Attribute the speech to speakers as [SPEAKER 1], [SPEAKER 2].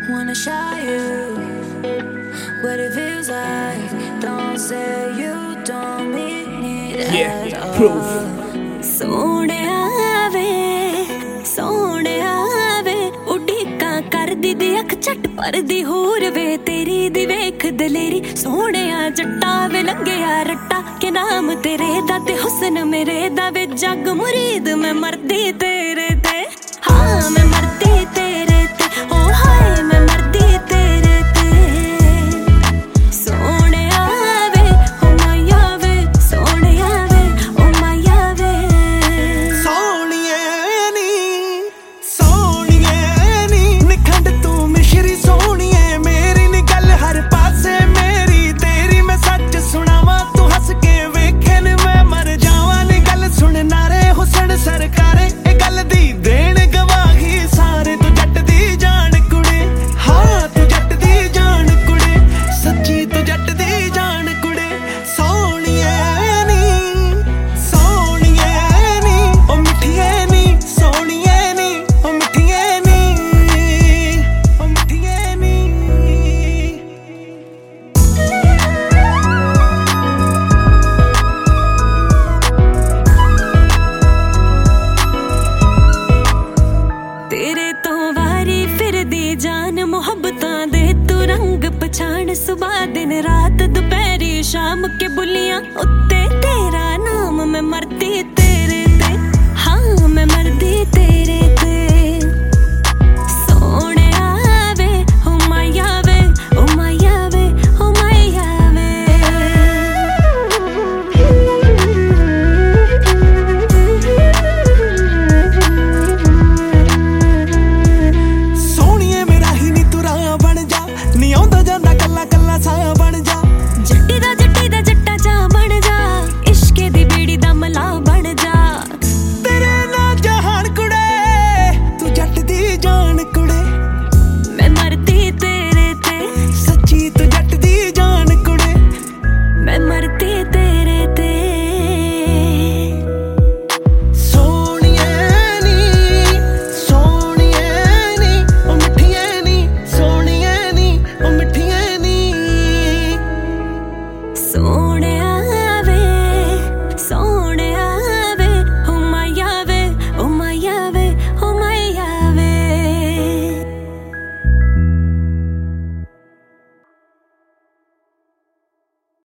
[SPEAKER 1] Wanna show you what it feels like. Don't say you don't mean it at all. Proof.
[SPEAKER 2] ਸੋਹਣਿਆ ਵੇ ਉਡੀਕਾਂ ਕਰਦੀ ਦੀ ਅੱਖ ਝੱਟ ਭਰਦੀ ਹੋਰ ਵੇ ਤੇਰੀ ਦੀ ਵੇਖ ਦਲੇਰੀ ਸੋਹਣਿਆ ਜੱਟਾ ਵੇ ਲੰਘਿਆ ਰੱਟਾ ਕਿ ਨਾਮ ਤੇਰੇ ਦਾ ਤੇ ਹੁਸਨ ਮੇਰੇ ਦਾ ਵੇ ਜੱਗ ਮੁਰੀਦ ਮੈਂ ਮਰਦੀ ਤੇਰੇ ਤੇ ਹਾਂ ਮੈਂ ਮਰਦੀ ਤੇਰੇ ਤੇ ਓ ਹਾਏ ਮੈਂ ਮਰਦੀ ਤੇਰੇ ਤੇ ਸੋਹਣਿਆ ਵੇ ਓ ਮਾਇਆ ਵੇ ਸੋਹਣਿਆ ਵੇ ਓ ਮਾਇਆ ਵੇ
[SPEAKER 3] ਸੋਹਣੀਏ ਨੀ ਨਿਖੰਡ ਤੂੰ ਮਿਸ਼ਰੀ ਸੋਹਣੀਏ ਮੇਰੀ ਨੀ ਗੱਲ ਹਰ ਪਾਸੇ ਮੇਰੀ ਤੇਰੀ ਮੈਂ ਸੱਚ ਸੁਣਾਵਾਂ ਤੂੰ ਹੱਸ ਕੇ ਵੇਖੇ ਨੀ ਮੈਂ ਮਰ ਜਾਵਾਂ ਨੀ ਗੱਲ ਸੁਣ ਨਾਰੇ ਹੁਸਨ ਸਰਕਾਰੇ ਇਹ ਗੱਲ ਦੀ ਦੇਣ ਗਵਾਹੀ ਸਾਰੇ ਤੂੰ ਜੱਟ ਦੀ ਜਾਨ ਕੁੜੇ ਹਾਂ ਤੂੰ ਜੱਟ ਦੀ ਜਾਨ ਕੁੜੇ ਸੱਚੀ ਤੂੰ ਜੱਟ ਦੀ ਜਾਨ ਕੁੜੇ ਸੋਹਣੀਏ ਨੀ ਓ ਮਿੱਠੀਏ ਨੀ ਸੋਹਣੀਏ ਨੀ ਓ ਮਿੱਠੀਏ ਨੀ ਓ ਮਿੱਠੀਏ ਨੀ
[SPEAKER 2] ਤੇਰੇ ਤੋਂ ਵਾਰੀ ਫਿਰਦੀ ਜਾਨ ਮੁਹੱਬਤਾਂ ਦੇ ਤੂੰ ਰੰਗ ਪਛਾਣ ਸੁਬਾ ਦਿਨ ਰਾਤ ਦੁਪਹਿਰੀ ਸ਼ਾਮ ਕੇ ਬੁੱਲੀਆਂ ਉੱਤੇ ਤੇਰਾ ਨਾਮ ਮੈਂ ਮਰਦੀ